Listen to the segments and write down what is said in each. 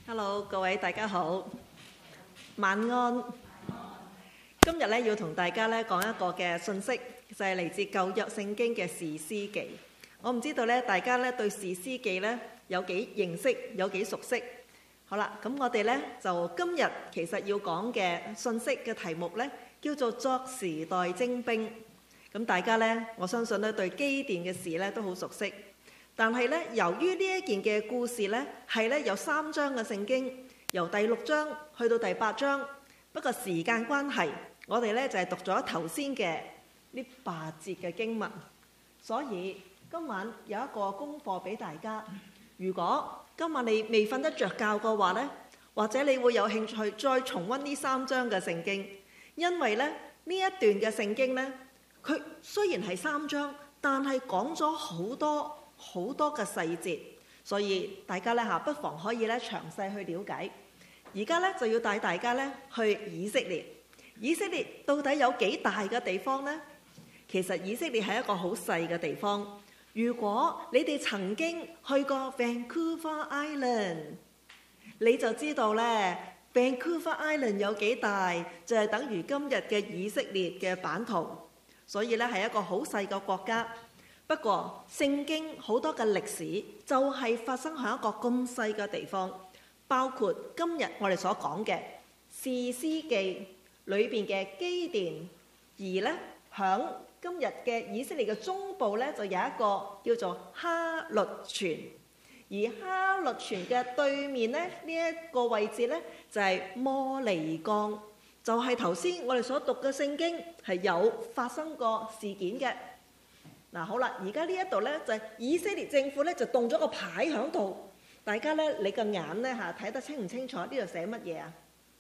Hello， 各位大家好，晚安。今日咧要同大家咧講一個嘅信息，就係嚟自舊約聖經嘅士師記。我唔知道咧，大家咧對士師記咧有幾認識，有幾熟悉。好啦，咁我哋咧就今日其實要講嘅信息嘅題目咧，叫做作時代精兵。咁大家咧，我相信咧對基甸嘅事咧都好熟悉。但係咧，由於呢一件嘅故事咧，係咧有3章嘅聖經，由第6章去到第8章。不過時間關係，我哋咧就係讀咗頭先嘅呢8節嘅經文。所以今晚有一個功課俾大家。如果今晚你未瞓得着覺嘅話咧，或者你會有興趣再重溫呢3章嘅聖經，因為咧呢一段嘅聖經咧，佢雖然係3章，但係講咗好多嘅細節，所以大家咧不妨可以咧詳細去了解。而家咧就要帶大家咧去以色列。以色列到底有幾大嘅地方呢？其實以色列係一個好細嘅地方。如果你哋曾經去過 Vancouver Island， 你就知道咧 Vancouver Island 有幾大，就係等於今日嘅以色列嘅版圖。所以咧係一個好細嘅國家。不過聖經好多嘅歷史就係發生喺一個咁細嘅地方，包括今日我哋所講嘅士師記裏邊嘅基甸，而咧響今日嘅以色列嘅中部咧就有一個叫做哈律泉，而哈律泉嘅對面咧呢一個位置咧就係摩利江，就係頭先我哋所讀嘅聖經係有發生過事件嘅。嗱，好啦，而家呢一度咧就係以色列政府咧就動咗個牌喺度，大家咧你個眼咧睇得清唔清楚？呢度寫乜嘢啊？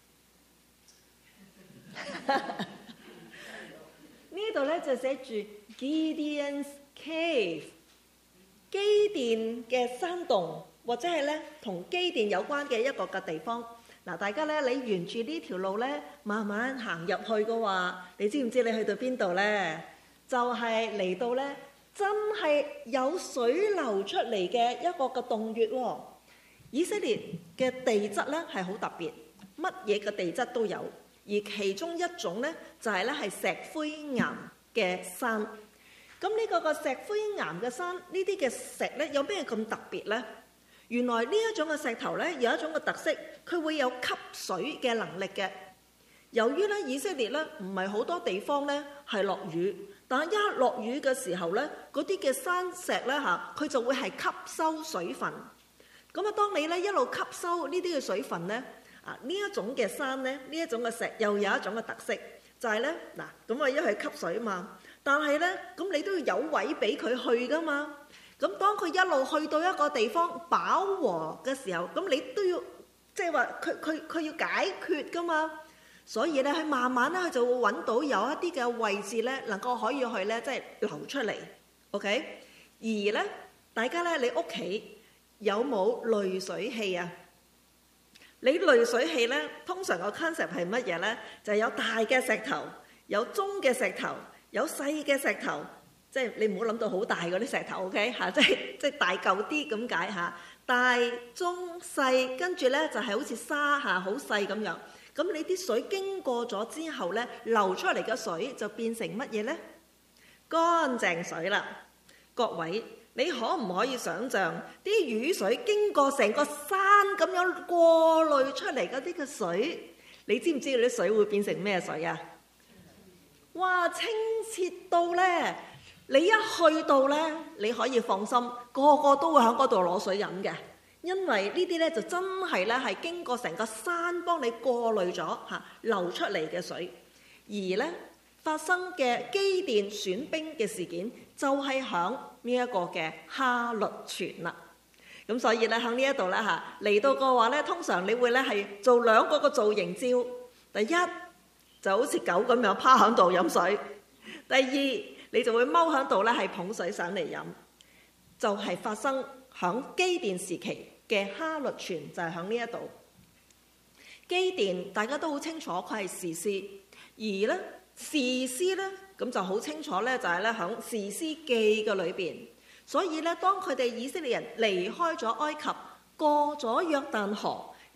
呢度咧就寫住 Gideon's Cave， 基甸嘅山洞，或者係咧同基甸有關嘅一個嘅地方。嗱，大家咧你沿住呢條路咧慢慢行入去嘅話，你知唔知你去到邊度咧？就係嚟到咧，真係有水流出嚟嘅一個嘅洞穴喎。以色列嘅地質咧係好特別，乜嘢嘅地質都有，而其中一種咧就係咧係石灰岩嘅山。咁呢個個石灰岩嘅山，呢啲嘅石咧有咩咁特別咧？原來呢一種嘅石頭咧有一種嘅特色，佢會有吸水嘅能力嘅。由於咧以色列咧唔係好多地方咧係落雨。但係一落雨嘅時候咧，嗰啲嘅山石咧佢就會係吸收水分。咁啊，當你咧一路吸收呢啲嘅水分咧，呢一種嘅山咧，呢一種嘅石又有一種嘅特色，就係咧嗱，咁啊一係吸水嘛，但係咧咁你都要有位俾佢去噶嘛。咁當佢一路去到一個地方飽和嘅時候，咁你都要即係話佢要解決噶嘛。所以咧，佢慢慢咧，佢就會揾到有一啲嘅位置咧，能夠可以去咧，即係流出嚟。OK， 而咧，大家咧，你屋企有冇濾水器啊？你濾水器咧，通常個 concept 係乜嘢咧？就係有大嘅石頭，有中嘅石頭，有細嘅石頭。即係你唔好諗到好大嗰啲石頭。OK 嚇，即係大嚿啲咁解嚇。大、中、細，跟住咧就係好似沙嚇，好細咁樣。咁你啲水經過咗之後咧，流出嚟嘅水就變成乜嘢咧？乾淨水啦！各位，你可唔可以想像啲雨水經過成個山咁樣過濾出嚟嗰啲嘅水？你知唔知道啲水會變成咩水啊？哇！清澈到咧，你一去到咧，你可以放心，個個都會喺嗰度攞水飲嘅。因為呢啲咧就真係咧係經過成個山幫你過濾咗流出嚟嘅水，而咧發生嘅基甸選兵嘅事件就係響呢一個嘅哈律泉啦。咁所以咧喺呢一度咧嚟到嘅話咧，通常你會咧係做2個嘅造型照。第一就好似狗咁樣趴喺度飲水，第二你就會踎喺度咧係捧水上嚟飲，就係發生響基甸時期嘅哈律泉，就係響呢一度。基甸大家都好清楚佢係士師，而咧士師咧咁就好清楚咧，就係咧響士師記嘅裏邊。所以咧當佢哋以色列人離開咗埃及，過咗約旦河，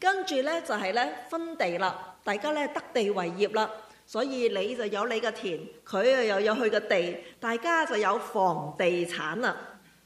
跟住咧就係咧分地啦，大家咧得地為業啦，所以你就有你嘅田，佢又有佢嘅地，大家就有房地產啦。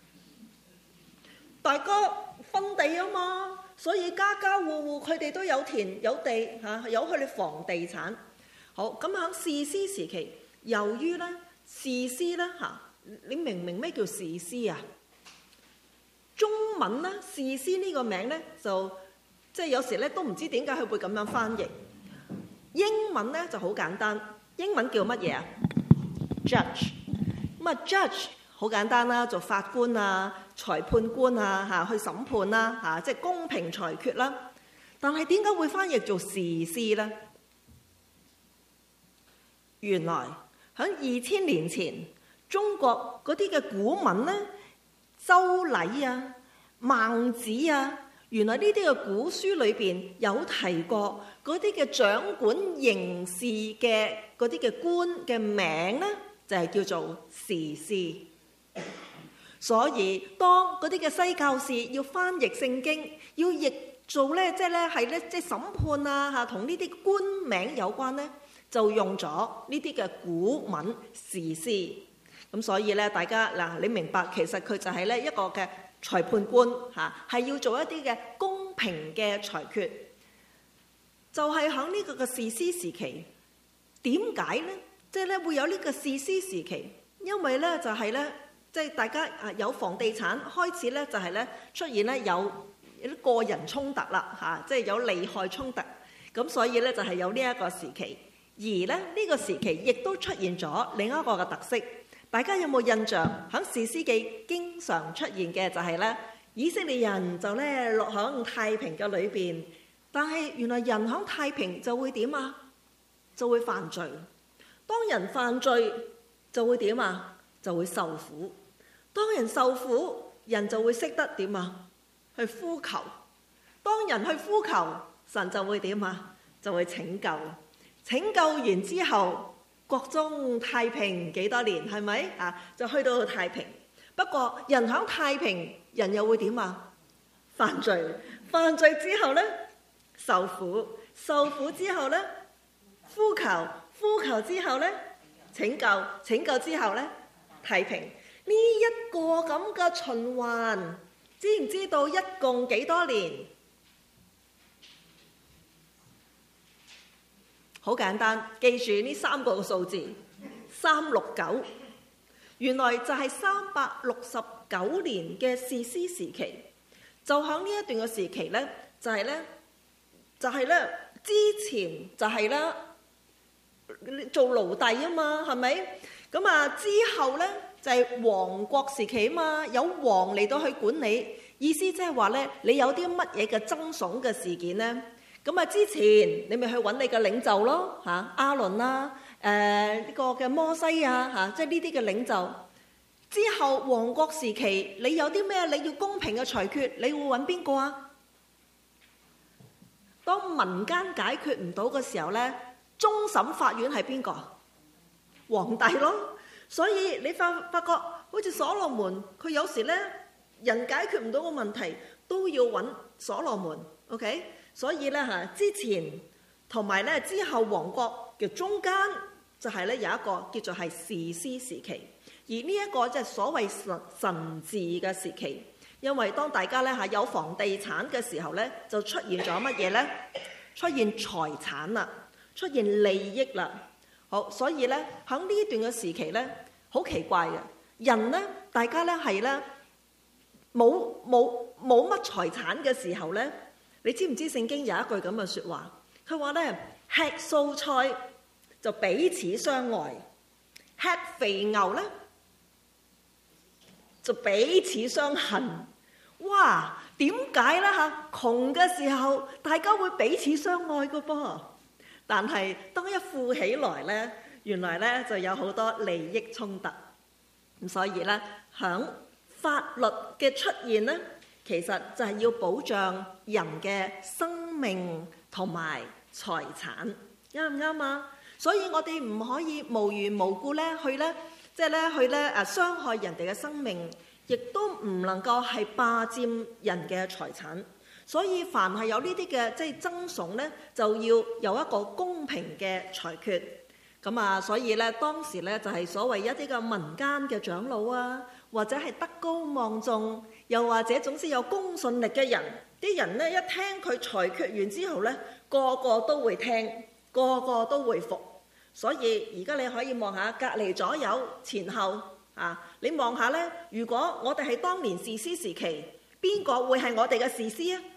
大家分地啊嘛，所以家家戶戶佢哋都有田有地嚇，有佢哋房地產。好，咁喺士師時期，由於咧士師咧嚇，你明唔明咩叫士師啊？中文咧士師呢個名咧就即係有時咧都唔知點解佢會咁樣翻譯。英文咧就好簡單，英文叫乜嘢啊 ？Judge。咁啊 judge 好簡單啦，做法官啊、裁判官啊嚇，去審判啦嚇，即係公平裁決啦。但係點解會翻譯做士師咧？原來喺2000年前，中國嗰啲嘅古文咧，周禮啊、孟子啊，原來呢啲嘅古書裏邊有提過嗰啲嘅掌管刑事嘅嗰啲嘅官嘅名咧，就係叫做士師。所以當嗰啲嘅西教士要翻譯聖經，要譯做咧，即係咧係咧，即係審判啊嚇，同呢啲官名有關咧，就用咗呢啲嘅古文士師。咁所以咧，大家嗱，你明白其實佢就係咧一個嘅裁判官嚇，係要做一啲嘅公平嘅裁決。就係喺呢個嘅士師時期，點解咧？即係咧會有呢個士師時期，因為咧就係咧，即係大家啊有房地產開始咧，就係咧出現咧有啲個人衝突啦嚇，即係有利害衝突。咁所以咧就係有呢一個時期，而咧呢個時期亦都出現咗另一個嘅特色。大家有冇印象？喺士師記經常出現嘅就係咧，以色列人就咧落響太平嘅裏邊，但係原來人響太平就會點啊？就會犯罪。當人犯罪就會點啊？就會受苦。當人受苦，人就會識得點啊？去呼求。當人去呼求，神就會點啊？就會拯救。拯救完之後，國中太平幾多年，係咪啊？就去到太平。不過人響太平，人又會點啊？犯罪。犯罪之後呢，受苦。受苦之後呢，呼求。呼求之後呢，拯救。拯救之後呢，太平。呢一個咁嘅循環，知唔知道一共幾多年？好簡單，記住呢3個數字，369。原來就係369年嘅士師時期。就喺呢一段嘅時期呢，就係呢，之前就係呢，做奴隸啊嘛，係咪？咁啊之後呢，就係王國時期啊嘛，有王嚟到去管理，意思即係話呢，你有啲乜嘢嘅爭訟嘅事件呢？咁啊之前你咪去揾你嘅領袖咯嚇，亞倫啦，呢個嘅摩西啊嚇，即係呢啲嘅領袖。之後王國時期，你有啲咩你要公平嘅裁決，你會揾邊個啊？當民間解決唔到嘅時候呢，終審法院係邊個？皇帝咯。所以你發覺好似所羅門，佢有時呢，人解決唔到個問題，都要揾所羅門。OK， 所以呢，嚇，之前同埋呢之後王國嘅中間就係呢有一個叫做係士師時期，而呢一個即係所謂神治嘅時期。因為當大家呢嚇有房地產嘅時候呢，就出現咗乜嘢呢？出現財產啦，出現利益啦。好，所以呢，喺呢段嘅時期呢，好奇怪嘅人呢，大家呢係呢冇乜財產嘅時候呢，你知唔知聖經有一句咁嘅説話？佢話呢，吃素菜就彼此相愛，吃肥牛呢就彼此相恨。哇！點解呢？嚇？窮嘅時候大家會彼此相愛嘅噃。但係當一富起來呢，原來呢就有好多利益衝突。咁所以呢，響法律嘅出現呢，其實就係要保障人嘅生命同埋財產，啱唔啱啊？所以我哋唔可以無緣無故呢去呢，即係呢去呢傷害人哋嘅生命，亦都唔能夠係霸佔人嘅財產。 所以凡係有呢啲嘅即係爭訟咧，就要有一個公平嘅裁決。咁啊，所以咧當時咧就係所謂一啲嘅民間嘅長老啊，或者係德高望重，又或者總之有公信力嘅人，啲人咧一聽佢裁決完之後咧，個個都會聽，個個都會服。所以而家你可以望下隔離左右前後啊，你望下咧，如果我哋係當年士師時期，邊個會係我哋嘅士師啊？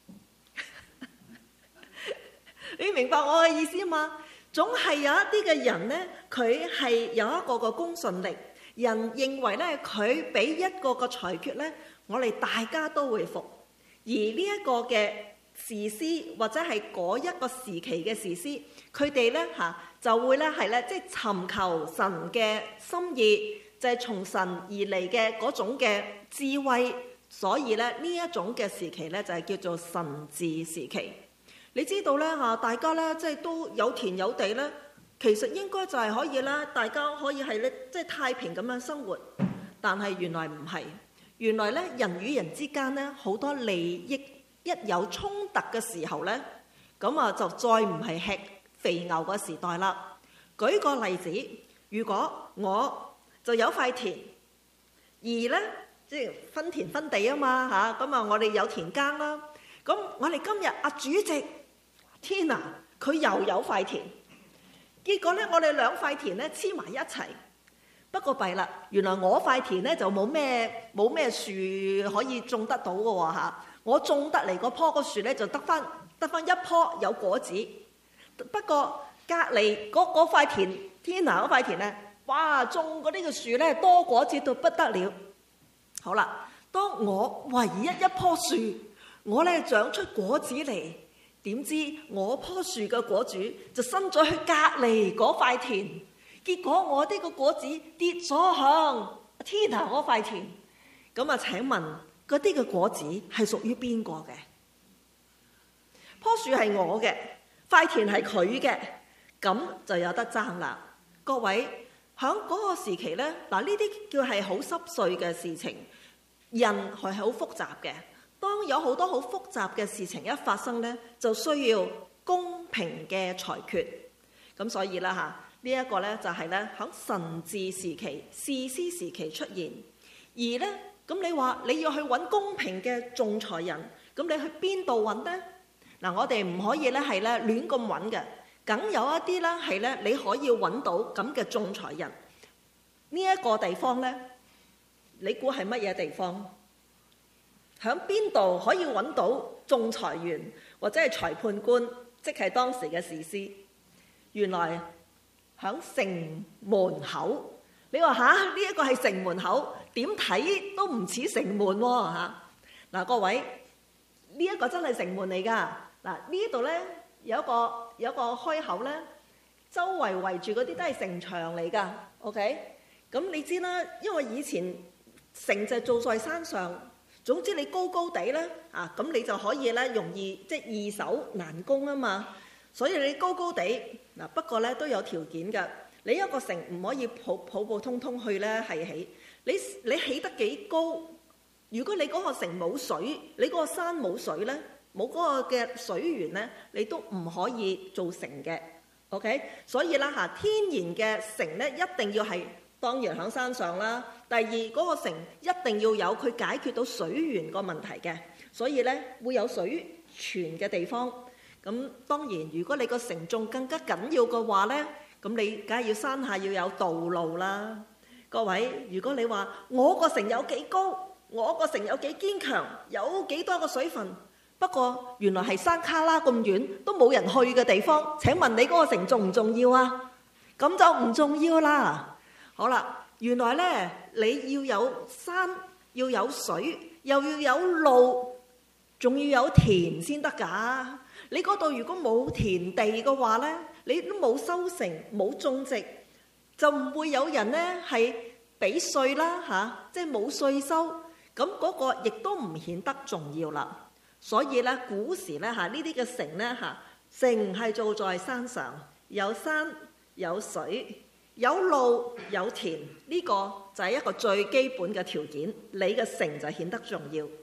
你明白我嘅意思嘛？總係有一啲嘅人呢，佢係有一個個公信力，人認為呢，佢俾一個個裁決呢，我哋大家都會服。而呢一個嘅士師或者係嗰一個時期嘅士師，佢哋呢就會呢係呢，即係尋求神嘅心意，就係從神而嚟嘅嗰種嘅智慧。所以呢，呢一種嘅時期呢，就係叫做神治時期。你知道咧嚇，大家咧即係都有田有地咧，其實應該就係可以啦，大家可以係咧即係太平咁樣生活。但係原來唔係，原來咧人與人之間咧好多利益一有衝突嘅時候咧，咁啊就再唔係吃肥牛嘅時代啦。舉個例子，如果我就有塊田，而咧即係分田分地啊嘛嚇，咁啊我哋有田耕啦，咁我哋今日阿主席。天啊！佢又有塊田，結果咧，我哋兩塊田咧黐埋一齊。不過弊啦，原來我塊田咧就冇咩樹可以種得到嘅喎嚇。我種得嚟嗰棵個樹咧就得翻一棵有果子。不過隔離嗰塊田，天啊嗰塊田咧，哇種嗰啲嘅樹咧多果子到不得了。好啦，當我唯一一棵樹，我咧長出果子嚟。點知我棵樹嘅果子就伸咗去隔離嗰塊田，結果我啲個果子跌咗向天啊嗰塊田。咁啊請問嗰啲嘅果子係屬於邊個嘅？棵樹係我嘅，塊田係佢嘅，咁就有得爭啦。各位喺嗰個時期呢，嗱呢啲叫係好濕碎嘅事情，人係好複雜嘅。當有好多好複雜嘅事情一發生呢，就需要公平嘅裁決。咁所以啦嚇，呢一個呢就係呢喺神治時期、士師時期出現。而呢，咁你話你要去揾公平嘅仲裁人，咁你去邊度揾呢？嗱，我哋唔可以呢係呢亂咁揾嘅，梗有一啲呢係呢你可以揾到咁嘅仲裁人。呢一個地方呢，你估係乜嘢地方？喺邊度可以揾到仲裁員或者係裁判官，即係當時嘅士師？原來喺城門口。你話嚇呢一個係城門口，點睇都唔似城門喎嚇。嗱，各位呢一個真係城門嚟㗎。嗱，呢度咧有一個開口咧，周圍圍住嗰啲都係城牆嚟㗎。OK，咁你知啦，因為以前城就做在山上。總之你高高地咧，咁你就可以咧容易即係易守難攻啊嘛。所以你高高地嗱，不過咧都有條件㗎。你一個城唔可以普普通通去咧係起。你起得幾高？如果你嗰個城冇水，你嗰個山冇水咧，冇嗰個嘅水源咧，你都唔可以做城嘅。OK，所以啦天然嘅城咧一定要係。當然喺山上啦。第二嗰個城一定要有佢解決到水源個問題嘅，所以咧會有水泉嘅地方。咁當然如果你個城仲更加緊要嘅話咧，咁你梗係要山下要有道路啦。各位，如果你話我個城有幾高，我個城有幾堅強，有幾多個水分，不過原來係山卡拉咁遠都冇人去嘅地方，請問你嗰個城重唔重要啊？咁就唔重要啦。好啦，原來咧你要有山，要有水，又要有路，仲要有田先得㗎。你嗰度如果冇田地嘅話咧，你都冇收成，冇種植，就唔會有人咧係俾稅啦即係冇稅收，咁嗰個亦都唔顯得重要啦。所以咧古時咧呢啲嘅城咧城係做在山上，有山有水。有路有田，呢個就係一個最基本嘅條件，你嘅城就顯得重要。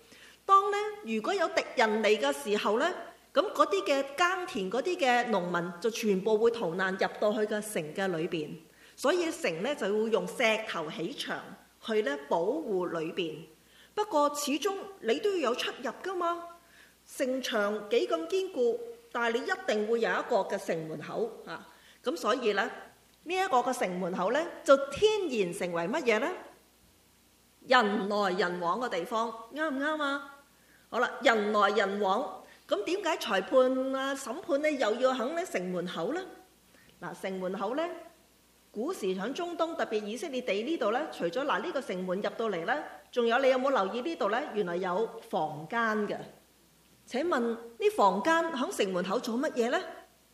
當咧如果有敵人嚟嘅時候咧，咁嗰啲嘅耕田嗰啲嘅農民就全部會逃難入到去個城嘅裏邊，所以城咧就會用石頭起牆去咧保護裏邊。不過始終你都要有出入噶嘛，城牆幾咁堅固，但係你一定會有一個嘅城門口啊。咁所以咧呢一個嘅城門口咧就天然成為乜嘢咧？人來人往嘅地方，啱唔啱啊？好啦，人來人往，咁點解裁判啊審判咧又要喺呢城門口咧？嗱，城門口咧，古時喺中東特別以色列地呢度咧，除咗呢個城門入到嚟咧，仲有你有冇留意呢度咧？原來有房間嘅。請問呢房間喺城門口做乜嘢咧？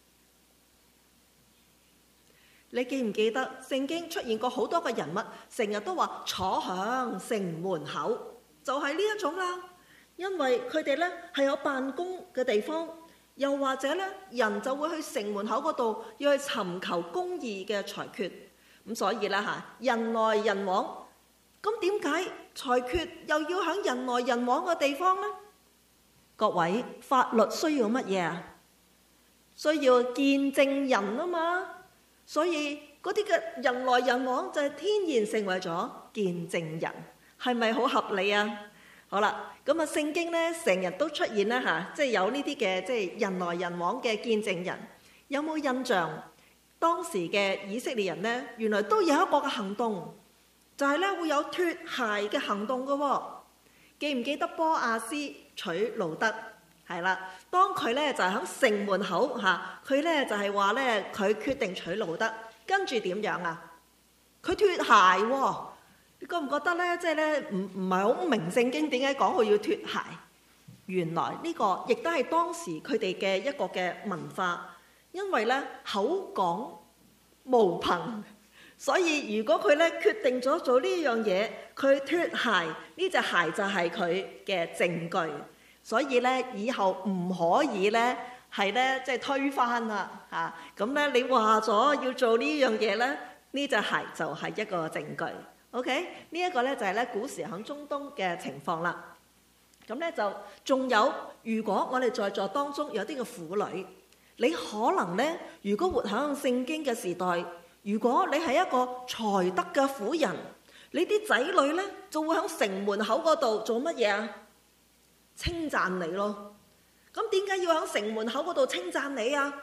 你記唔記得聖經出現過好多個人物，成日都話坐響城門口，就係呢一種啦。因為佢哋咧係有辦公嘅地方，又或者咧人就會去城門口嗰度要去尋求公義嘅裁決。咁所以啦嚇，人來人往，咁點解裁決又要喺人來人往嘅地方呢？各位，法律需要乜嘢啊？需要見證人啊嘛。所以嗰啲嘅人來人往就係天然成為咗見證人，係咪好合理啊？好啦，咁啊聖經咧成日都出現啦嚇，即係有呢啲嘅即係人來人往嘅見證人。有冇印象當時嘅以色列人咧，原來都有一個嘅行動，就係咧會有脫鞋嘅行動嘅喎。記唔記得波亞斯娶路德？係啦，當佢咧就係喺城門口嚇，佢咧就係話咧佢決定娶路德，跟住點樣啊？佢脫鞋喎，你覺唔覺得咧？即係咧唔係好明聖經點解講佢要脫鞋？原來呢個亦都係當時佢哋嘅一個嘅文化，因為咧口講無憑，所以如果佢咧決定咗做呢樣嘢，佢脫鞋，呢隻鞋就係佢嘅證據。所以咧，以後唔可以咧，係咧即係推翻啦嚇。咁咧，你話咗要做呢樣嘢咧，呢隻鞋就係一個證據。OK，呢一個咧就係咧古時喺中東嘅情況啦。咁咧就仲有，如果我哋在座當中有啲嘅婦女，你可能咧，如果活喺聖經嘅時代，如果你係一個才德嘅婦人，你啲仔女咧就會喺城門口嗰度做乜嘢啊？稱讚你咯。咁點解要喺城門口嗰度稱讚你啊？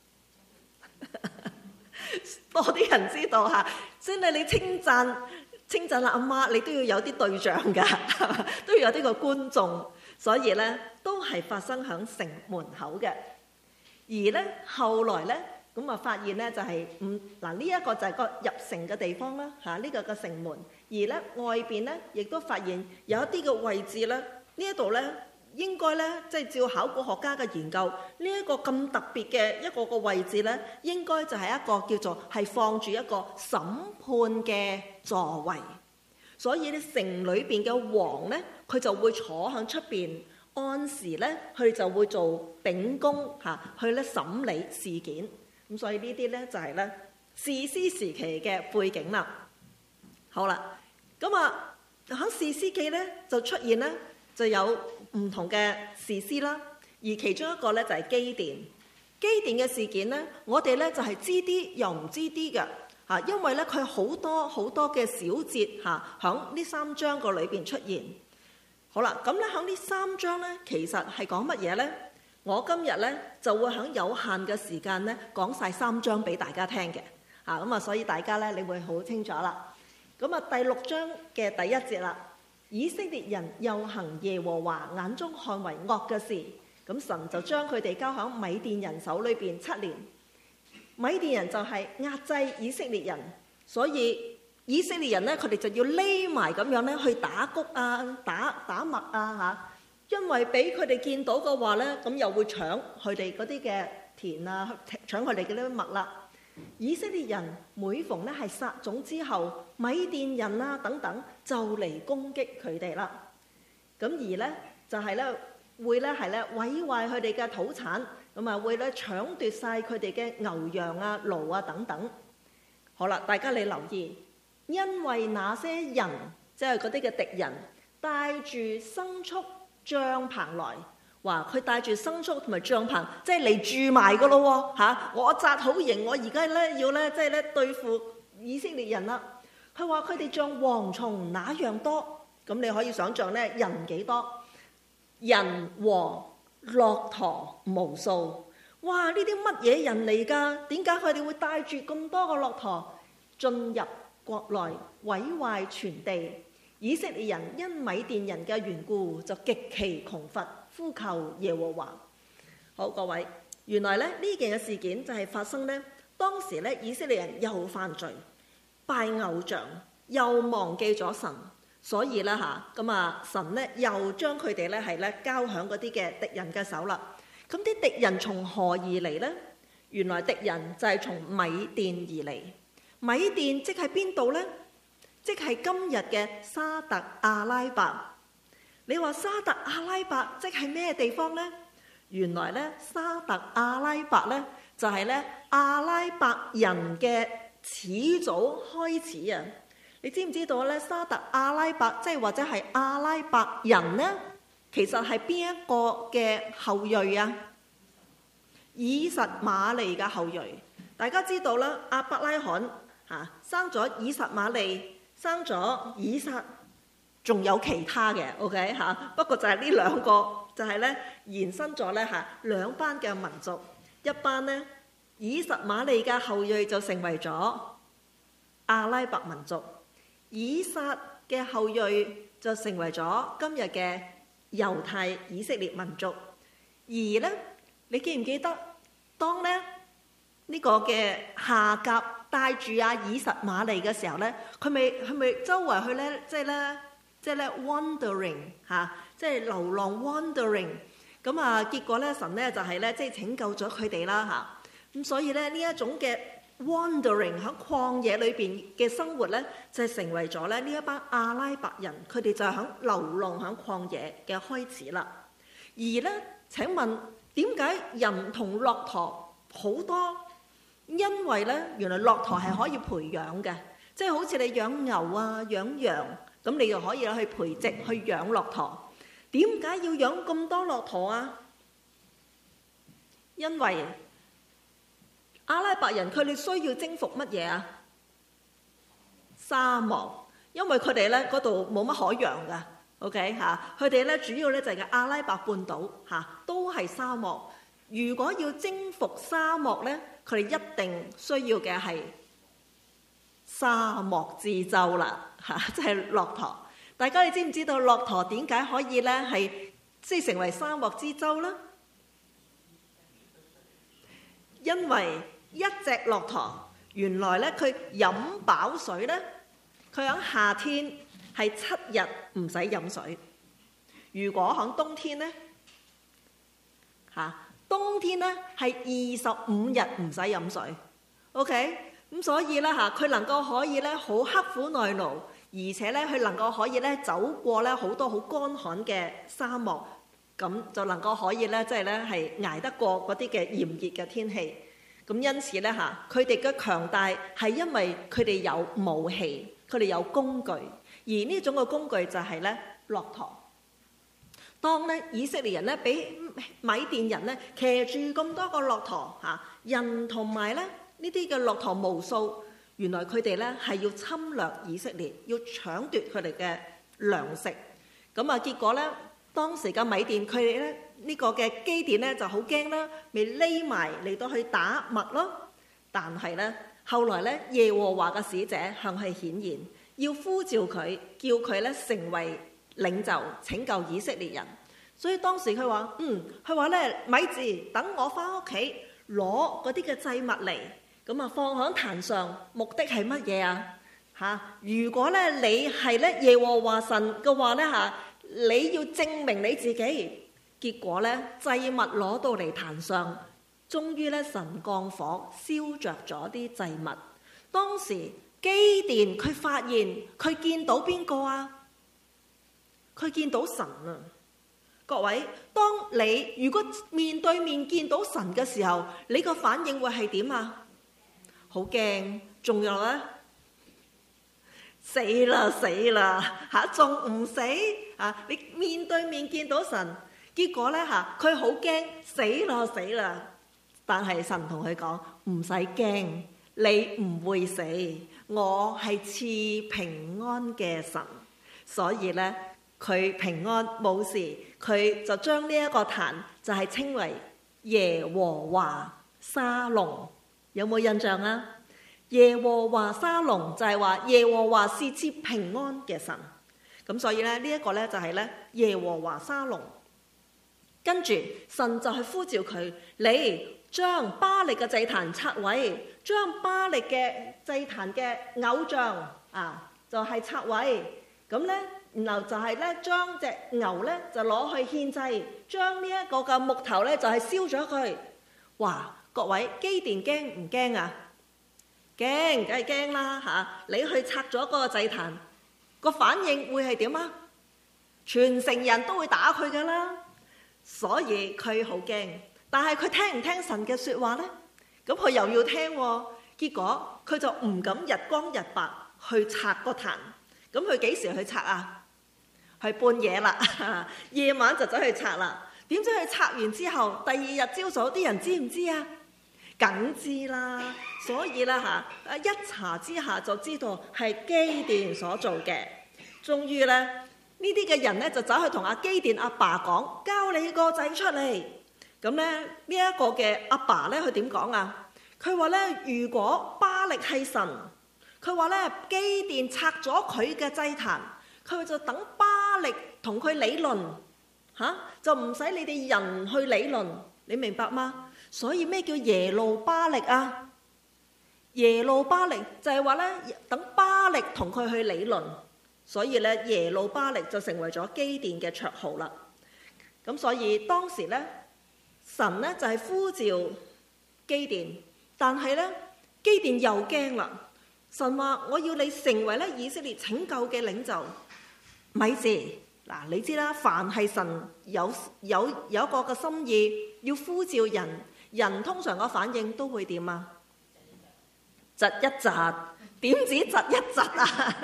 多啲人知道嚇，即係你稱讚阿媽，你都要有啲對象㗎，都要有啲個觀眾。所以咧都係發生喺城門口嘅。而咧後來咧咁啊發現咧就係嗱呢一個就係個入城嘅地方啦嚇，呢個個城門。而咧外邊咧亦都發現有一啲嘅位置咧。呢一度咧，應該咧，即係照考古學家嘅研究，呢一個咁特別嘅一個個位置咧，應該就係一個叫做係放住一個審判嘅座位。所以咧，城裏邊嘅王咧，佢就會坐喺出邊，按時咧，佢就會做秉公嚇，去咧審理事件。咁所以呢啲咧就係咧士師時期嘅背景啦。好啦，咁啊喺士師記咧就出現咧。就有唔同嘅士師啦，而其中一個咧就係基甸。基甸嘅事件咧，我哋咧就係知啲又唔知啲嘅嚇，因為咧佢好多好多嘅小節嚇，喺呢3章個裏邊出現。好啦，咁咧喺呢3章咧，其實係講乜嘢咧？我今日咧就會喺有限嘅時間咧講晒3章俾大家聽嘅嚇，咁啊，所以大家咧你會好清楚啦。咁啊，第6章嘅第1節啦。以色列人又行耶和華眼中看為惡嘅事，咁神就將佢哋交喺米甸人手裏邊7年。米甸人就係壓制以色列人，所以以色列人咧佢哋就要匿埋咁樣咧去打穀啊、打麥啊嚇，因為俾佢哋見到嘅話咧，咁又會搶佢哋嗰啲嘅田啊，搶佢哋嘅啲麥啦。以色列人每逢咧係撒種之後，米甸人啊等等就嚟攻擊佢哋啦。咁而咧就係咧會咧係咧毀壞佢哋嘅土產，咁啊會咧搶奪晒佢哋嘅牛羊啊、驢啊等等。好啦，大家你留意，因為那些人即係嗰啲嘅敵人帶住牲畜帳棚來。話佢帶住牲畜同埋帳棚，即係嚟住埋噶咯喎。我紮好營，我而家咧要咧即係咧對付以色列人啦。佢話佢哋像蝗蟲那樣多，咁你可以想象咧人幾多？人和駱駝無數。哇！呢啲乜嘢人嚟㗎？點解佢哋會帶住咁多個駱駝進入國內毀壞全地？以色列人因米甸人嘅緣故就極其窮乏，呼求耶和華。好，各位，原來咧呢件嘅事件就係發生呢，當時咧以色列人又犯罪拜偶像，又忘記咗神，所以咧神咧又將佢哋咧係咧交響嗰啲嘅敵人嘅手啦。咁啲敵人從何而嚟呢？原來敵人就係從米甸而嚟。米甸即係邊度呢？即係今日嘅沙特阿拉伯。你話沙特阿拉伯即係咩地方呢？原來咧沙特阿拉伯咧就係咧阿拉伯人嘅始祖開始啊！你知唔知道咧沙特阿拉伯即係或者係阿拉伯人呢？其實係邊一個嘅後裔啊？以實瑪利嘅後裔。大家知道啦，亞伯拉罕生咗以實瑪利，生咗以撒，仲有其他嘅 ，OK 不過就係呢兩個，就係咧延伸咗咧兩班嘅民族，一班呢，以實瑪利嘅後裔就成為咗阿拉伯民族，以撒嘅後裔就成為咗今日嘅猶太以色列民族。而呢，你記唔記得當咧呢個嘅夏甲帶住阿以實瑪利嘅時候咧，佢咪周圍去咧，即係咧 wandering 即係流浪 wandering。咁結果咧神咧就係咧即係拯救咗佢哋啦咁所以咧呢一種嘅 wandering 喺曠野裏邊嘅生活咧，就係成為咗咧呢一班阿拉伯人，佢哋就係喺流浪喺曠野嘅開始啦。而咧請問點解人同駱駝好多？因為咧原來駱駝係可以培養嘅，即係好似你養牛啊養羊，咁你又可以去培植去養駱駝。點解要養咁多駱駝啊？因為阿拉伯人佢哋需要征服乜嘢啊？沙漠，因為佢哋咧嗰度冇乜海洋噶 ，OK 佢哋咧主要咧就係阿拉伯半島都係沙漠。如果要征服沙漠咧，佢哋一定需要嘅係沙漠之舟啦即係駱駝。大家你知唔知道駱駝點解可以咧係即係成為沙漠之舟呢？因為一隻駱駝原來咧佢飲飽水咧，佢喺夏天係7日唔使飲水。如果喺冬天咧冬天咧係25日唔使飲水 ，OK？ 咁所以咧佢能夠可以咧好刻苦耐勞，而且咧佢能夠可以咧走過咧好多好乾旱嘅沙漠，咁就能夠可以咧即係咧係捱得過嗰啲嘅炎熱嘅天氣。咁因此咧佢哋嘅強大係因為佢哋有武器，佢哋有工具，而呢種嘅工具就係咧駱駝。當咧以色列人咧俾米甸人咧騎住咁多個駱駝人同埋咧呢啲嘅駱駝無數，原來佢哋咧係要侵略以色列，要搶奪佢哋嘅糧食。咁結果咧當時嘅米甸佢哋咧呢個嘅基甸咧就好驚啦，咪匿埋嚟到去打麥咯。但係咧後來咧耶和華嘅使者向佢顯現，要呼召佢，叫佢咧成為領袖拯救以色列人。所以當時佢話佢話咧咪住，等我翻屋企攞嗰啲嘅祭物嚟，咁放喺壇上，目的係乜嘢啊？如果咧你係咧耶和華神嘅話咧你要證明你自己。結果咧祭物攞到嚟壇上，終於咧神降火燒着咗啲祭物。當時基甸佢發現佢見到邊個啊？佢見到神啊！各位，當你如果面對面見到神嘅時候，你個反應會係點啊？好驚！仲有咧， 死啦嚇，仲唔死啊？你面對面見到神，結果咧嚇，佢好驚，死啦！但係神同佢講唔使驚，你唔會死，我係賜平安嘅神，所以咧佢平安冇事，佢就將呢一個壇就係稱為耶和華沙龍，有冇印象啊？耶和華沙龍就係話耶和華是賜平安嘅神，咁所以咧呢一個咧就係咧耶和華沙龍。跟住神就係呼召佢，你將巴力嘅祭壇拆毀，將巴力嘅祭壇嘅偶像就係拆毀。咁咧然後就係咧將隻牛咧就攞去獻祭，將呢一個嘅木頭咧就係燒咗佢。哇！各位，基甸驚唔驚啊？驚，梗係驚啦嚇！你去拆咗嗰個祭壇，個反應會係點啊？全城人都會打佢噶啦，所以佢好驚。但係佢聽唔聽神嘅説話呢？咁佢又要聽喎，結果佢就唔敢日光日白去拆個壇。咁佢幾時去拆啊？係半夜啦，夜晚就走去拆啦。點知佢拆完之後，第二日朝早啲人知唔知啊？梗知啦，所以啦嚇，一查之下就知道係基甸所做嘅。終於咧，呢啲嘅人咧就走去同阿基甸阿爸講：交你個仔出嚟。咁咧呢一個嘅阿爸咧，佢點講啊？佢話咧，如果巴力係神，佢話咧基甸拆咗佢嘅祭壇，佢就等巴力同佢理論嚇，就唔使你哋人去理論。你明白嗎？所以咩叫耶路巴力啊？耶路巴力就係話咧，等巴力同佢去理論，所以咧耶路巴力就成為咗基甸嘅綽號啦。咁所以當時咧，神咧就係呼召基甸，但係咧基甸又驚啦。神話我要你成為咧以色列拯救嘅領袖，咪住嗱，你知啦，凡係神有一個嘅心意要呼召人，人通常個反應都會點啊？窒一窒，點止窒一窒啊？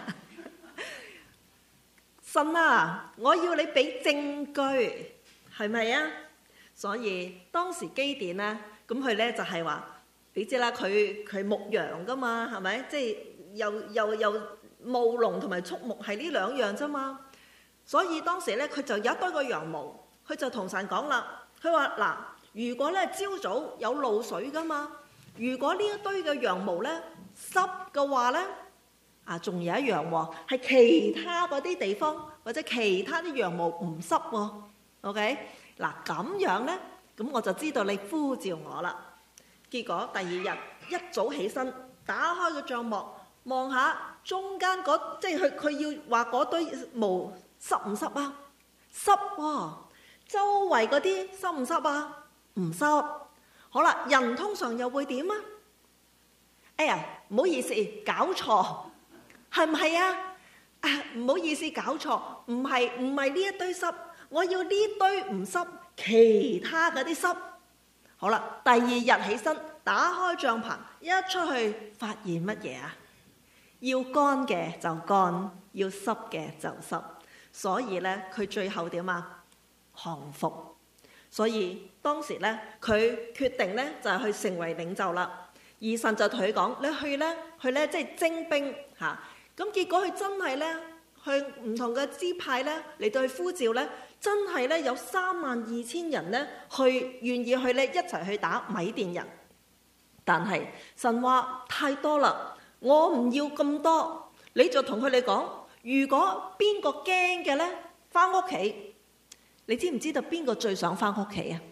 神啊，我要你俾證據，係咪啊？所以當時基甸咧，咁佢咧就係話，你知啦，佢牧羊噶嘛，係咪？即係又務農同埋畜牧係呢兩樣啫嘛。所以當時咧，佢就有一堆個羊毛，佢就同神講啦。佢話嗱，如果咧朝早有露水噶嘛，如果呢一堆嘅羊毛咧濕嘅話咧，仲有一樣喎，係其他嗰啲地方或者其他啲羊毛唔濕喎。OK， 嗱咁樣咧，咁我就知道你呼召我啦。結果第二日一早起身，打開個帳幕望下中間即係佢要話嗰堆毛濕唔濕啊？濕喎！周圍嗰啲濕唔濕啊？唔濕。好啦，人通常又會點啊？哎呀，唔好意思，搞錯，係唔係啊？唔好意思，搞錯，唔係呢一堆濕，我要呢堆唔濕，其他嗰啲濕。好啦，第二日起身，打開帳篷，一出去發現乜嘢啊？要乾嘅就乾，要濕嘅就濕。所以咧，佢最後點啊？降服。所以當時咧，佢決定咧就係去成為領袖啦。而神就同佢講：你去咧，即係徵兵嚇。咁結果佢真係咧，去唔同嘅支派咧嚟到去呼召咧，真係咧有32000人咧願意去咧一齊去打米甸人。但係神話太多啦，我唔要咁多，你就同佢哋講。如果邊個驚嘅咧，翻屋企，你知唔知道邊個最想翻屋企啊？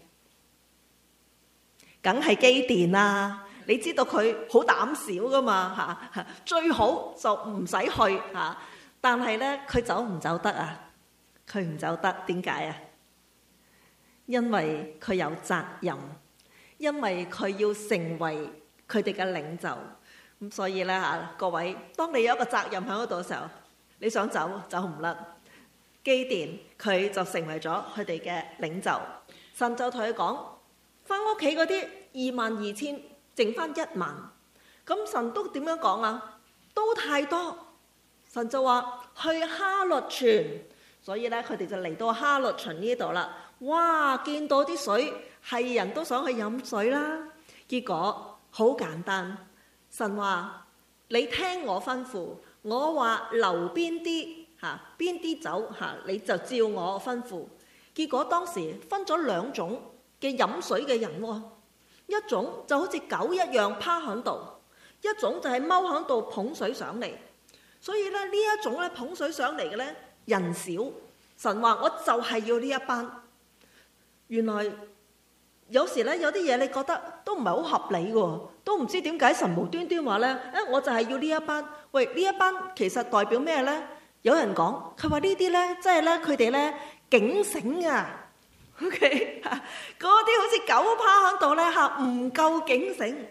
梗係基甸啦！你知道佢好膽小噶嘛嚇，最好就唔使去嚇。但係咧，佢走唔走得啊？佢唔走得，點解啊？因為佢有責任，因為佢要成為佢哋嘅領袖。咁所以咧嚇，各位，當你有一個責任喺嗰度嘅時候，你想走唔甩。基甸佢就成為咗佢哋嘅領袖。神就同佢講：翻屋企嗰啲22000，剩翻1萬。咁神都點樣講啊？都太多。 神就話去哈律泉，所以咧佢哋就嚟到哈律泉呢度啦。哇！見到啲水，係人都想去飲水啦。結果好簡單，神話你聽我吩咐，我話留邊啲邊啲走你就照我吩咐。結果當時分咗兩種嘅飲水嘅人喎，一種就好似狗一樣趴喺度，一種就係踎喺度捧水上嚟。所以咧呢一種咧捧水上嚟嘅咧人少，神話我就係要呢一班。原來有時咧有啲嘢你覺得都唔係好合理喎，都唔知點解神無端端話咧，我就係要呢一班。喂，呢一班其實代表咩咧？有人講佢話呢啲咧，即係咧佢哋咧警醒啊。OK， 嗰啲好似狗趴喺度咧唔夠警醒。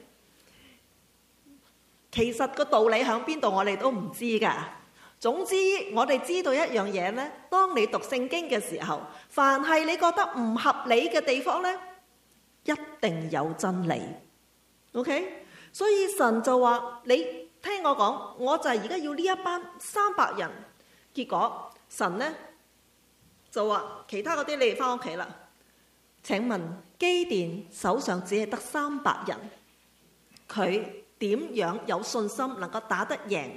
其實個道理喺邊度我哋都唔知㗎。總之我哋知道一樣嘢咧，當你讀聖經嘅時候，凡係你覺得唔合理嘅地方咧，一定有真理。OK， 所以神就話你聽我講，我就係而家要呢一班300人。結果神咧就話其他嗰啲你哋翻屋企啦。請問基甸手上只係得300人，佢點樣有信心能夠打得贏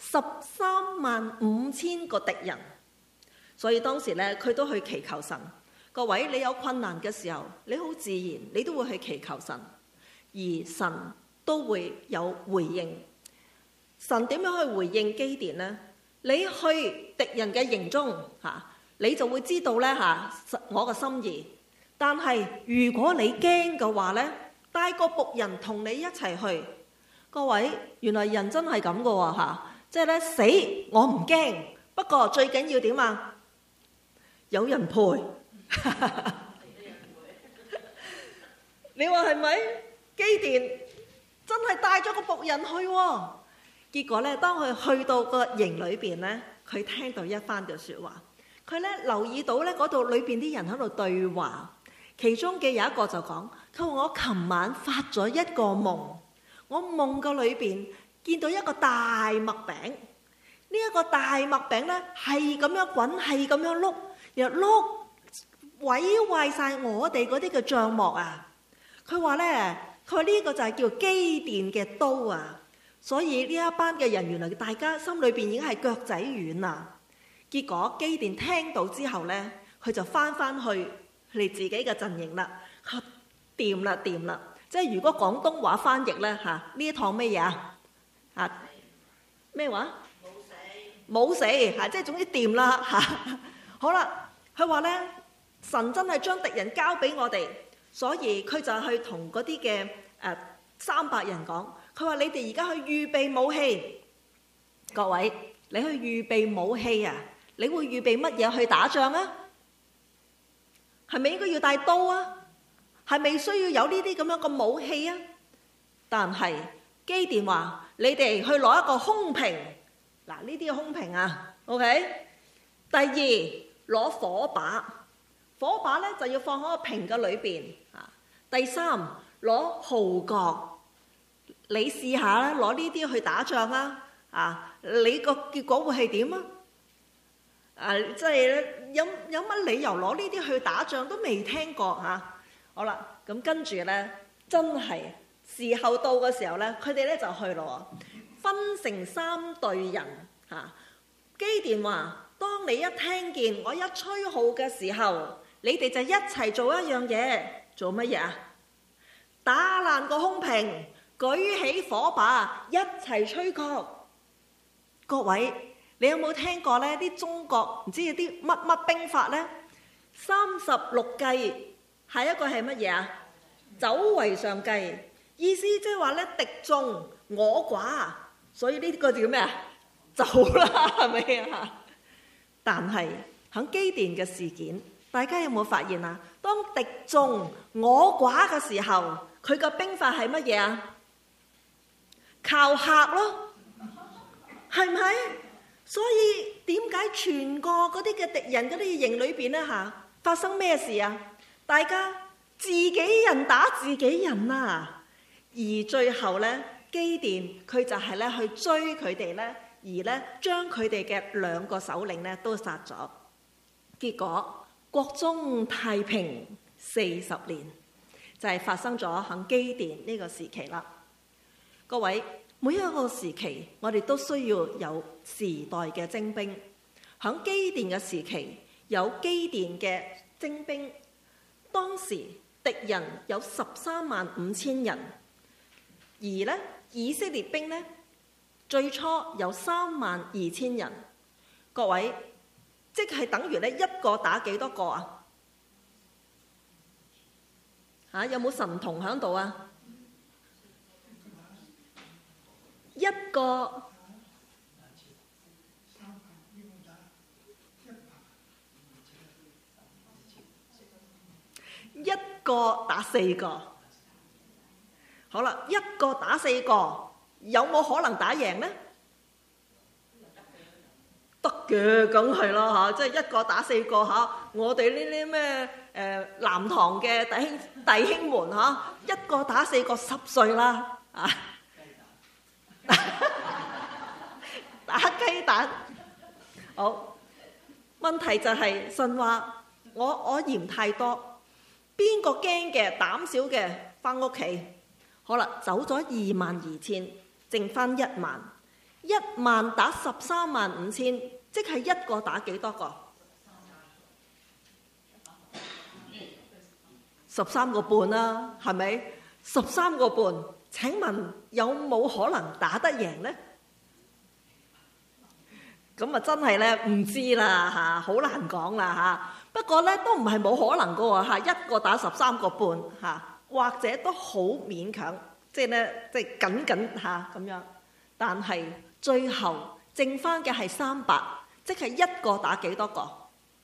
135000個敵人？所以當時咧佢都去祈求神。各位，你有困難嘅時候，你好自然你都會去祈求神，而神都會有回應。神點樣去回應基甸呢？你去敵人嘅營中你就會知道咧我嘅心意。但係如果你驚嘅話咧，帶個僕人同你一齊去。各位，原來人真係咁嘅喎，即係咧死我唔驚，不過最緊要點啊？有人陪。你話係咪？基甸真係帶咗個僕人去喎。結果咧，當佢去到個營裏邊咧，佢聽到一番嘅説話。佢咧留意到咧嗰度裏邊啲人喺度對話，其中嘅有一個就講：佢話我琴晚發咗一個夢，我夢嘅裏邊見到一個大麥餅。呢一個大麥餅咧係咁樣滾，係咁樣碌，又碌毀壞晒我哋嗰啲嘅帳幕啊！佢話咧，佢話呢個就係叫基甸嘅刀啊！所以呢一班嘅人原來大家心裏邊已經係腳仔軟啦。結果基甸聽到之後咧，佢就翻去你自己嘅陣營啦。掂啦，即係如果廣東話翻譯咧呢一趟咩嘢啊？咩話？冇死即係總之掂啦好啦，佢話咧，神真係將敵人交俾我哋，所以佢就去同嗰啲嘅300人講。佢話你哋而家去預備武器。各位，你去預備武器啊？你會預備乜嘢去打仗啊？係咪應該要帶刀啊？係咪需要有呢啲咁樣嘅武器啊？但係基甸話你哋去攞一個空瓶。嗱，呢啲嘅空瓶啊 OK。 第二，攞火把，火把咧就要放喺個瓶嘅裏邊。第三，攞號角。你試下啦，攞呢啲去打仗啊！你個結果會係點啊？即係有乜理由攞呢啲去打仗都未聽過好啦，咁跟住咧，真係時候到嘅時候咧，佢哋咧就去咯，分成3隊人基甸話：當你一聽見我一吹號嘅時候，你哋就一齊做一樣嘢，做乜嘢啊？打爛個空瓶，舉起火把，一齊吹角。各位，你有冇聽過呢啲中國唔知有啲乜兵法呢？36計，下一個係乜嘢啊？走為上計，意思即係話咧，敵眾我寡，所以呢個叫咩啊？走啦，係咪啊？但係喺基甸嘅事件，大家有冇發現啊？當敵眾我寡嘅時候，佢個兵法係乜嘢啊？靠嚇咯，係咪？所以點解全個嗰啲嘅敵人嗰啲營裏邊咧發生咩事啊？大家自己人打自己人啊！而最後咧，基甸佢就係咧去追佢哋咧， 而咧將佢哋嘅2個首領咧都殺咗。結果國中太平40年，就係發生咗喺基甸呢個時期啦。各位，每一個時期我哋都需要有時代嘅精兵。喺基甸嘅時期有基甸嘅精兵，當時敵人有135000人，而咧以色列兵咧最初有32000人。各位，即係等於咧一個打幾多個啊？有冇神童喺度啊？一個打4個，好啦，一個打4個，有冇可能打贏呢？得嘅，梗係啦嚇，即係一個打4個嚇。我哋呢啲咩南堂嘅弟兄們嚇，一個打4個10歲啦啊！打雞蛋，好。問題就係神話我嫌太多，邊個驚嘅膽小嘅翻屋企？好啦，走咗22000，剩翻1萬，1萬打135000，即係一個打幾多個？13個半啦，係咪？13個半，請問有冇可能打得贏呢？咁啊，真係咧唔知啦嚇，好難講啦嚇。不過咧都唔係冇可能噶喎嚇，一個打13個半嚇，或者都好勉強，即係咧即係緊嚇咁樣。但係最後剩翻嘅係300，即係一個打幾多個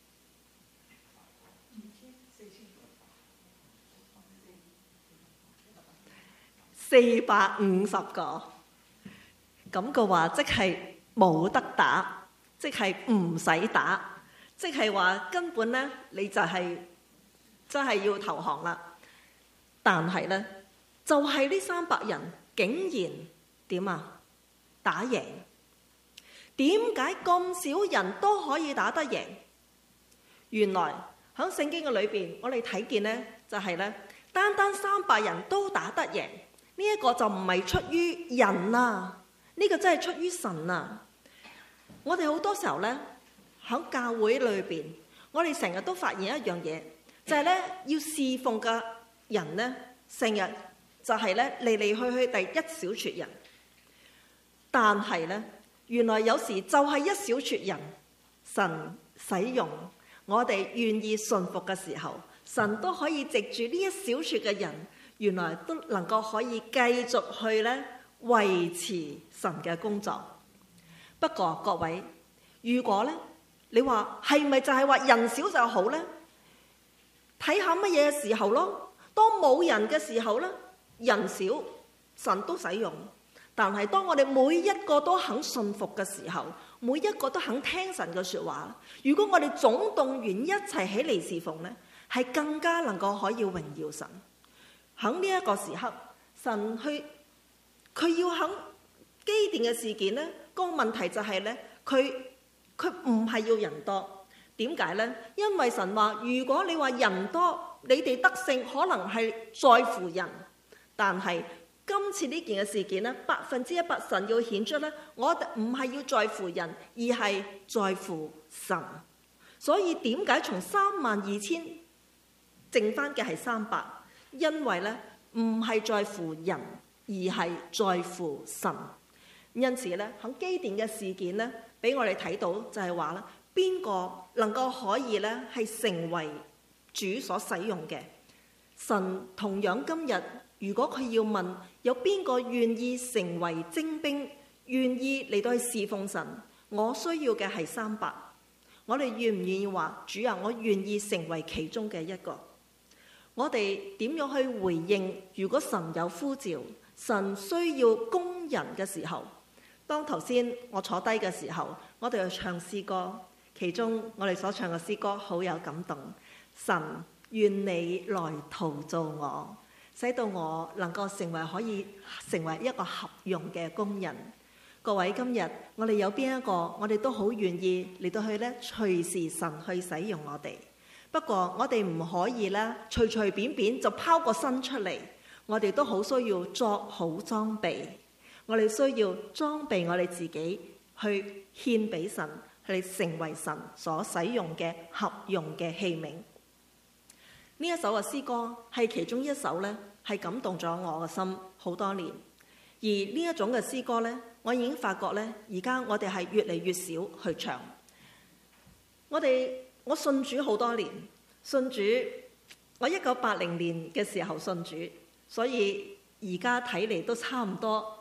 ？450個。咁嘅話，即係冇得打，即係唔使打，即係話根本咧你就係真係要投降啦。但係咧就係呢300人竟然點啊？打贏。點解咁少人都可以打得贏？原來喺聖經嘅裏邊，我哋睇見咧就係咧，單300人都打得贏，呢一個就唔係出於人啊，呢個真係出於神啊！我哋好多時候咧喺教會裏邊，我哋成日都發現一樣嘢，就係咧要侍奉嘅人咧，成日就係咧嚟嚟去去第一小撮人，但係咧原來有時就係一小撮人，神使用我哋願意順服嘅時候，神都可以藉住呢一小撮嘅人，原來都能夠可以繼續去咧維持神嘅工作。不過各位，如果咧你話係咪就係話人少就好咧？睇下乜嘢時候咯。當冇人嘅時候咧，人少神都使用。但係當我哋每一個都肯信服嘅時候，每一個都肯聽神嘅說話，如果我哋總動員一齊起嚟侍奉咧，係更加能夠可以榮耀神。喺呢一個時刻，神佢要喺基甸嘅事件咧，個問題就係咧，佢唔係要人多。點解咧？因為神話，如果你話人多，你哋得勝可能係在乎人，但係今次呢件嘅事件咧，100%神要顯出咧，我哋唔係要在乎人，而係在乎神。所以點解從32000剩翻嘅係300？因為咧唔係在乎人，而係在乎神。因此咧，喺基甸嘅事件咧，俾我哋睇到就係話咧，邊個能夠可以咧係成為主所使用嘅？神同樣今日，如果佢要問有邊個願意成為精兵，願意嚟到去侍奉神，我需要嘅係300。我哋願唔願意話主啊？我願意成為其中嘅一個。我哋點樣去回應？如果神有呼召，神需要工人嘅時候，當頭先我坐低嘅時候，我哋去唱詩歌，其中我哋所唱嘅詩歌好有感動。神願你來陶造我，使到我能夠可以成為一個合用嘅工人。 各位，今日我哋有邊一個，我哋都好願意嚟到去咧，隨時神去使用我哋。不過我哋唔可以咧，隨隨便便就拋個身出嚟。我哋都好需要作好裝備，我哋需要裝備我哋自己去獻俾神，去成為神所使用嘅合用嘅器皿。呢一首嘅詩歌係其中一首咧，係感動咗我嘅心好多年。而呢一種嘅詩歌咧，我已經發覺咧，而家我哋係越嚟越少去唱。我信主好多年，信主我1980年嘅時候信主，所以而家睇嚟都差唔多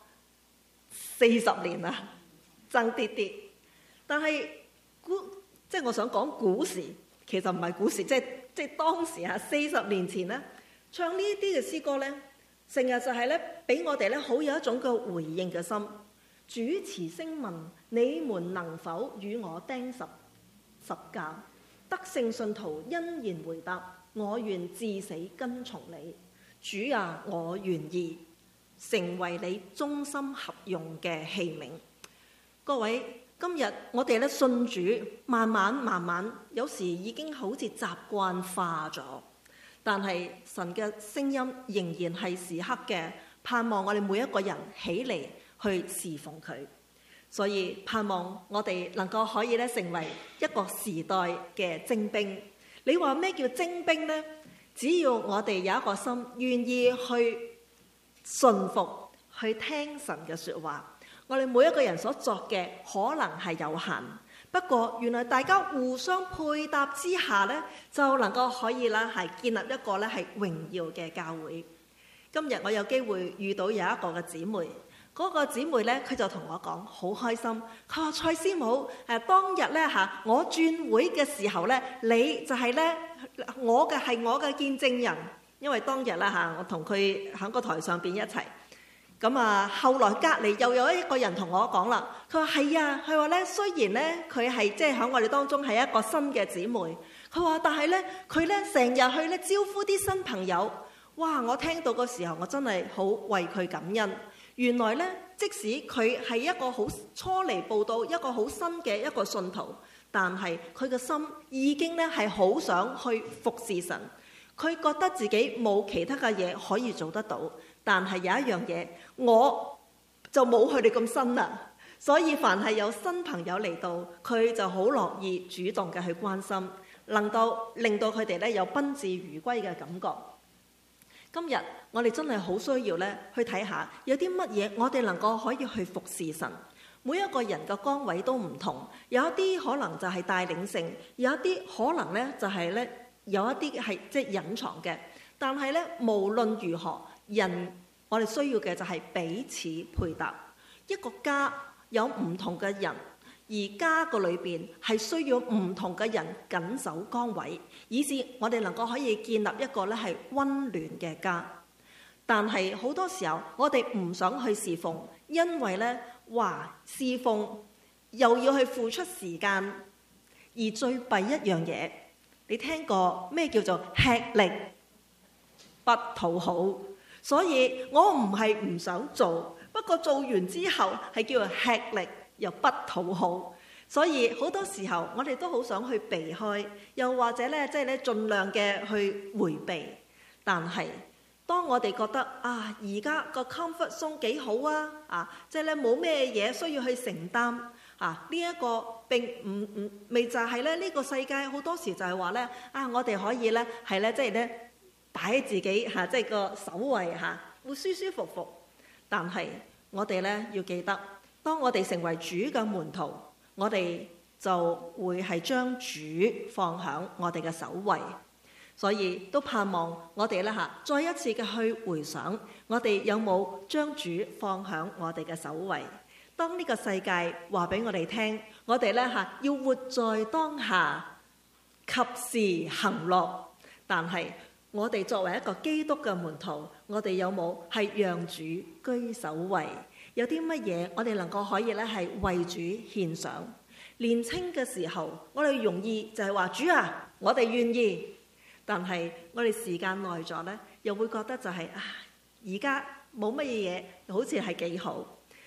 40年啦，爭啲啲。但係即係我想講古時，其實唔係古時，即係當時40年前咧，唱呢啲嘅詩歌咧，成日就係咧，俾我哋咧好有一種嘅回應嘅心。主持聲問：你們能否與我釘十架？得勝信徒欣然回答：我願至死跟從你。主啊，我願意成為你忠心合用嘅器皿。各位，今日我哋咧信主，慢慢，有時已經好似習慣化咗。但係神嘅聲音仍然係時刻嘅盼望我哋每一個人起嚟去侍奉佢。所以盼望我哋能夠可以咧成為一個時代嘅精兵。你話咩叫精兵呢？只要我哋有一個心，願意去順服，去聽神嘅說話，我哋每一個人所作嘅可能係有限。不過原來大家互相配搭之下呢，就能夠可以啦，係建立一個咧係榮耀嘅教會。今日我有機會遇到有一個嘅姊妹，嗰個姊妹咧，佢就同我講好開心。佢話蔡師母，當日咧我轉會嘅時候咧，你就係咧我嘅見證人，因為當日啦我同佢喺個台上邊一齊。咁啊，後來隔離又有一個人同我講啦，佢話係啊，佢話咧雖然咧佢係即係喺我哋當中係一個新嘅姊妹，佢話但係咧佢咧成日去咧招呼啲新朋友。哇！我聽到嗰時候，我真係好為佢感恩。原來咧，即使佢係一個好初嚟報道、一個好新嘅一個信徒，但係佢嘅心已經咧係好想去服侍神。佢覺得自己冇其他嘅嘢可以做得到，但係有一樣嘢，我就冇佢哋咁新啦。所以凡係有新朋友嚟到，佢就好樂意主動嘅去關心，能夠令到佢哋咧有賓至如歸嘅感覺。今日我哋真係好需要咧去睇下有啲乜嘢我哋能夠可以去服侍神。每一個人嘅崗位都唔同，有一啲可能就係帶領性，有一啲可能咧就係咧有一啲係即係隱藏嘅。但係咧無論如何，我哋需要嘅就係彼此配搭。一個家有唔同嘅人，而家個裏邊係需要唔同嘅人緊守崗位，以致我哋能夠可以建立一個咧係溫暖嘅家。但係好多時候我哋唔想去侍奉，因為咧侍奉又要去付出時間，而最弊一樣嘢，你聽過咩叫做吃力不討好？所以我唔係唔想做，不過做完之後係叫做吃力又不討好。所以好多時候我哋都好想去避開，又或者咧即係咧盡量嘅去迴避。但係當我哋覺得而家個 comfort zone 幾好即係咧冇咩嘢需要去承擔呢一個並未就係咧呢個世界好多時就係話咧我哋可以咧係咧即係咧擺自己即係個首位會舒舒服服。但係我哋咧要記得，當我哋成為主嘅門徒，我哋就會係將主放響我哋嘅首位。所以都盼望我哋咧再一次嘅去回想，我哋有冇將主放響我哋嘅首位？當呢個世界話俾我哋聽，我哋咧要活在當下，及時行樂。但係我哋作為一個基督嘅門徒，我哋有冇係讓主居首位？有啲乜嘢我哋能夠可以咧係為主獻上？年青嘅時候，我哋容易就係話主啊，我哋願意。但係我哋時間耐咗咧，又會覺得就係而家冇乜嘢，好似係幾好。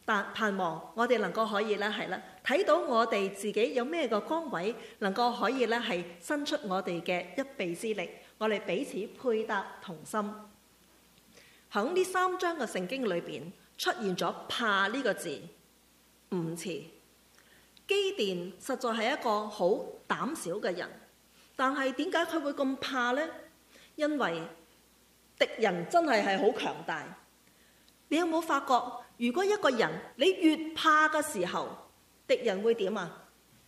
但盼望我哋能夠可以咧係啦，睇到我哋自己有咩個崗位，能夠可以咧係伸出我哋嘅一臂之力，我哋彼此配搭同心。喺呢3章嘅聖經裏邊出現咗怕呢個字5次。基甸實在係一個好膽小嘅人，但係點解佢會咁怕呢？因為敵人真係好強大。你有冇發覺，如果一個人你越怕嘅時候，敵人會點啊？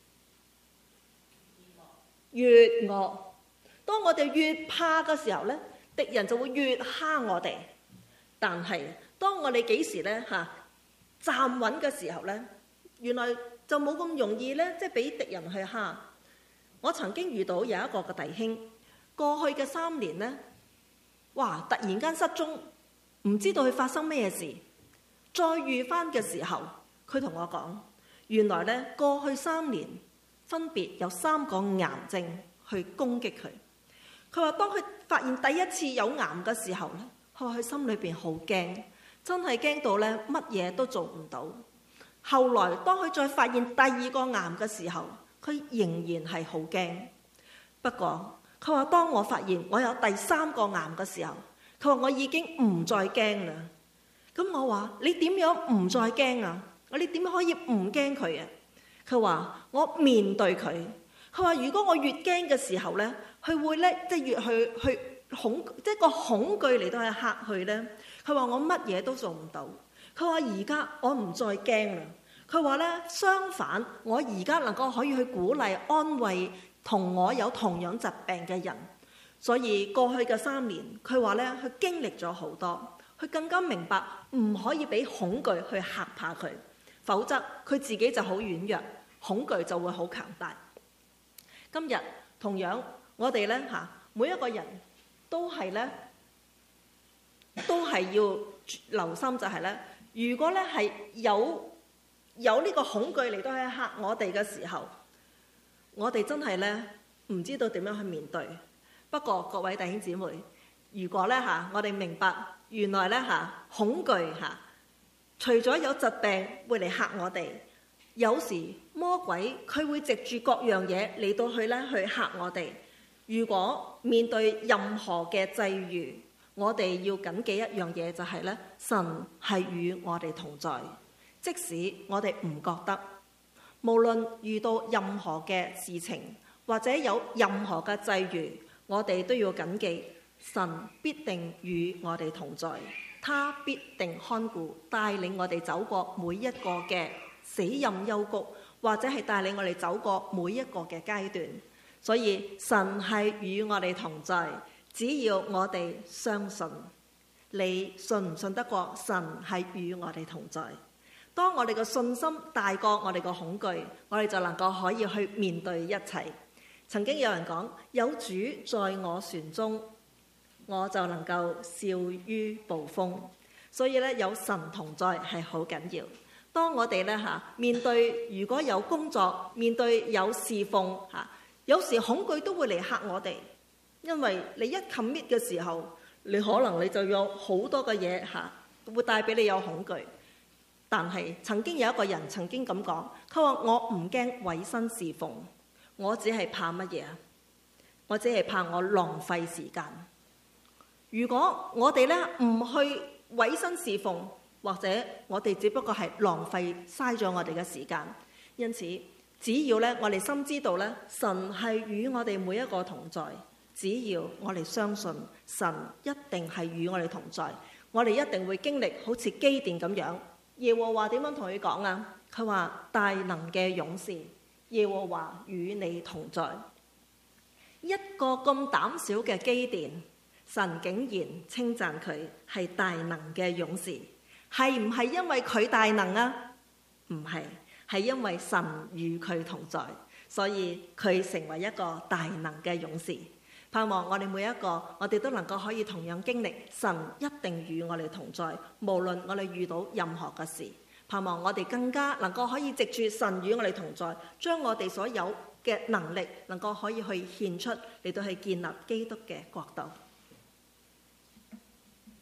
越惡。當我哋越怕嘅時候咧，敵人就會越蝦我哋。但係當我哋幾時咧站穩嘅時候咧，原來就冇咁容易咧，即係俾敵人去蝦。我曾經遇到有一個嘅弟兄，過去嘅3年咧，哇！突然間失蹤。唔知道佢發生咩事，再遇返嘅時候，佢同我講，原來咧過去3年分別有3個癌症去攻擊佢。佢話當佢發現第一次有癌嘅時候咧，佢話佢心裏邊好驚，真係驚到咧乜嘢都做唔到。後來當佢再發現第2個癌嘅時候，佢仍然係好驚。不過佢話當我發現我有第3個癌嘅時候，佢話我已經唔再驚啦。咁我話你點樣唔再驚啊？你點可以唔驚佢啊？佢話我面對佢。佢話如果我越驚嘅時候咧，佢會咧即係越去恐，即係個恐懼嚟到去嚇佢咧。佢話我乜嘢都做唔到。佢話而家我唔再驚啦。佢話咧相反，我而家能夠可以去鼓勵安慰同我有同樣疾病嘅人。所以過去嘅3年，佢話咧，佢經歷咗好多，佢更加明白唔可以俾恐懼去嚇怕佢，否則佢自己就好軟弱，恐懼就會好強大。今日同樣，我哋咧每一個人都係要留心，就係咧，如果咧係有呢個恐懼嚟到去嚇我哋嘅時候，我哋真係咧唔知道點樣去面對。不過各位弟兄姊妹，如果咧我哋明白原來咧恐懼除咗有疾病會嚟嚇我哋，有時魔鬼佢會藉住各樣嘢嚟到去嚇我哋。如果面對任何嘅際遇，我哋要謹記一樣嘢，就係咧，神係與我哋同在，即使我哋唔覺得。無論遇到任何嘅事情，或者有任何嘅際遇，我哋都要謹記，神必定與我哋同在，他必定看顧，帶領我哋走過每一個嘅死蔭幽谷，或者係帶領我哋走過每一個嘅階段。所以神係與我哋同在，只要我哋相信。你信唔信得過神係與我哋同在？當我哋嘅信心大過我哋嘅恐懼，我哋就能夠可以去面對一切。曾經有人講，有主在我船中，我就能夠笑於暴風。所以咧，有神同在係好緊要。當我哋咧面對如果有工作，面對有侍奉有時恐懼都會嚟嚇我哋，因為你一 commit 嘅時候，你可能你就有好多嘅嘢會帶俾你有恐懼。但係曾經有一個人曾經咁講，佢話我唔驚委身侍奉。我只係怕乜嘢啊？我只係怕我浪費時間。如果我哋咧唔去委身侍奉，或者我哋只不過係浪費嘥咗我哋嘅時間。因此，只要咧我哋深知道咧，神係與我哋每一個同在。只要我哋相信神一定係與我哋同在，我哋一定會經歷好似基甸咁樣。耶和華點樣同佢講啊？佢話大能嘅勇士。耶和華與你同在。一個咁膽小嘅基甸，神竟然稱讚佢係大能嘅勇士，係唔係因為佢大能啊？唔係，係因為神與佢同在，所以佢成為一個大能嘅勇士。盼望我哋每一個，我哋都能夠可以同樣經歷神一定與我哋同在，無論我哋遇到任何嘅事。盼望我哋更加能夠可以藉住神與我哋同在，將我哋所有嘅能力能夠可以去獻出嚟到去建立基督嘅國度。